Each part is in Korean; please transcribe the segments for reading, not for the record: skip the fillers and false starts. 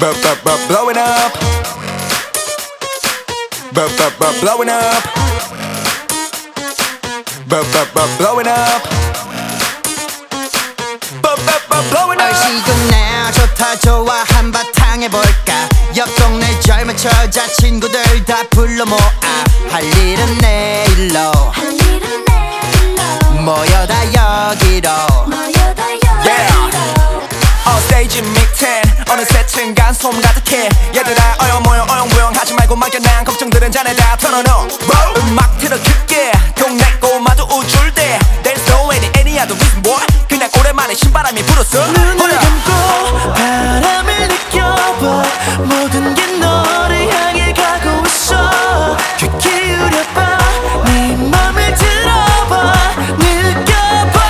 Blowing up. Blowing up. Blowing up. Blowing up. 얼씨구 나 좋다 좋아 한바탕 해볼까. 옆 동네 젊은 여자친구들 다 불러 모아. 할 일은 내일로 모여다 여기로. 스테이지 밑엔 어느새 층간 소음 가득해. 얘들아 어영모영 어영부영 하지 말고 막연한 걱정들은 자네 다 털어놓어. 음악 틀어 크게 동네 꼬마도 우쭐대. There's no any other reason boy. 그냥 오랜만에 신바람이 불었어. 눈을 감고 바람을 느껴봐. 모든 게 너를 향해 가고 있어. 귀 기울여봐. 네 맘을 들어봐. 느껴봐.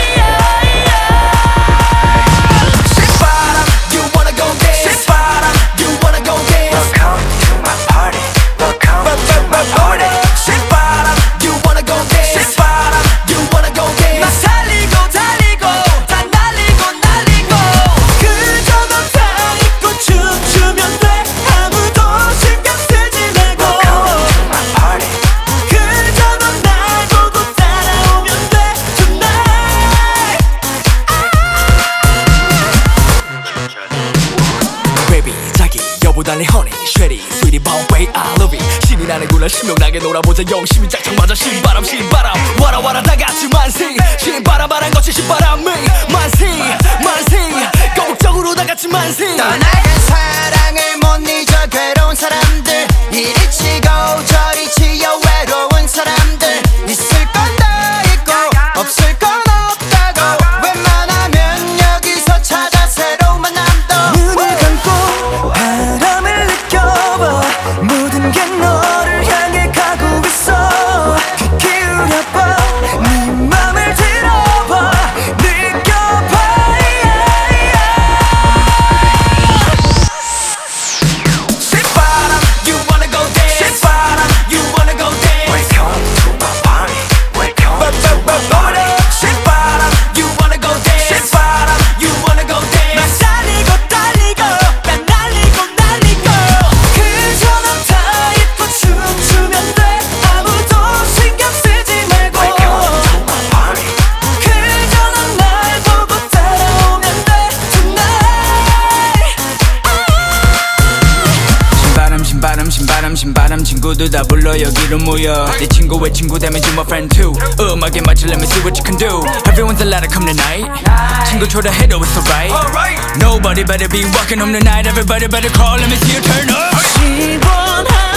신바람 you wanna go dance. 신바람 you wanna go dance. Welcome to my party. Welcome to my party. 신바람 you wanna go dance. 신바람 you wanna go dance. 나 살리고 달리고 다 날리고 날리고. 그저 넌 다 잊고 춤추면 돼. 아무도 신경 쓰지 말고. Welcome to my party. 그저 넌 날 보고 따라오면 돼. Tonight. Baby 자기 여보 달리 honey 쉐리 sweetie bomb way I love it. 신이 나는구나 신명나게 놀아보자 영심이 짝짝 맞아. 신바람 신바람 와라 와라 다 같이 만세. 신바람 바람 거치 신바람이 만세 만세. 거국적으로 다 같이 만세. 떠나간 사랑을 못 잊어 괴로운 사람들. 이리 치고 저리 치여 외로운 사람들. 있을 건 다 있고 없을 건 없다고. 웬만하면 여기서 찾아 새로운 만남도. 눈을 감고 바람을 느껴봐. 모든 게 너를 향해 가고 있어. 귀 기울여봐. 네 맘을 들어봐. 느껴봐. 신바람 you wanna go dance. 신바람 you wanna go dance. Welcome to my party. Welcome to my party. 신바람 you wanna go dance. 신바람 you wanna go dance. 난 달리고 달리고 난 날리고 날리고. 그저 넌 다 잊고 춤추면 돼. 아무도 신경 쓰지 말고. Welcome to my party. 그저 넌 날 보고 따라오면 돼. Tonight. 신바람 신바람 신바람 신바람 친구들 다 불러 여기로 모여. 네 친구의 친구 되면 you my friend too. 음악에 맞춰 let me see what you can do. Everyone's allowed to come tonight. 친구 초대해도 it's alright. Nobody better be walking home tonight. Everybody better call let me see you turn up. 시원한